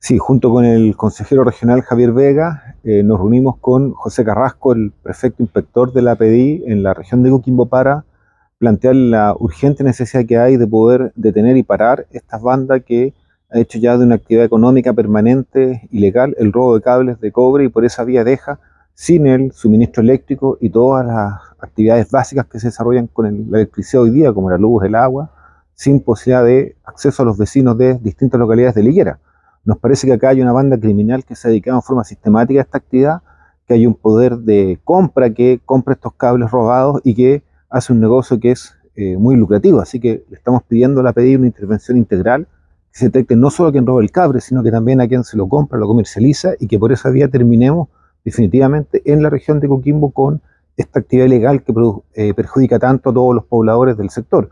Sí, junto con el consejero regional Javier Vega, nos reunimos con José Carrasco, el prefecto inspector de la PDI en la región de Coquimbo, para plantear la urgente necesidad que hay de poder detener y parar estas bandas que han hecho ya de una actividad económica permanente, ilegal, el robo de cables de cobre, y por esa vía deja sin el suministro eléctrico y todas las actividades básicas que se desarrollan con la electricidad hoy día, como la luz, el agua, sin posibilidad de acceso a los vecinos de distintas localidades de la Higuera. Nos parece que acá hay una banda criminal que se ha dedicado en forma sistemática a esta actividad, que hay un poder de compra que compra estos cables robados y que hace un negocio que es muy lucrativo. Así que le estamos pidiendo a pedir una intervención integral, que se detecte no solo a quien roba el cable, sino que también a quien se lo compra, lo comercializa, y que por esa vía terminemos definitivamente en la región de Coquimbo con esta actividad ilegal que perjudica tanto a todos los pobladores del sector.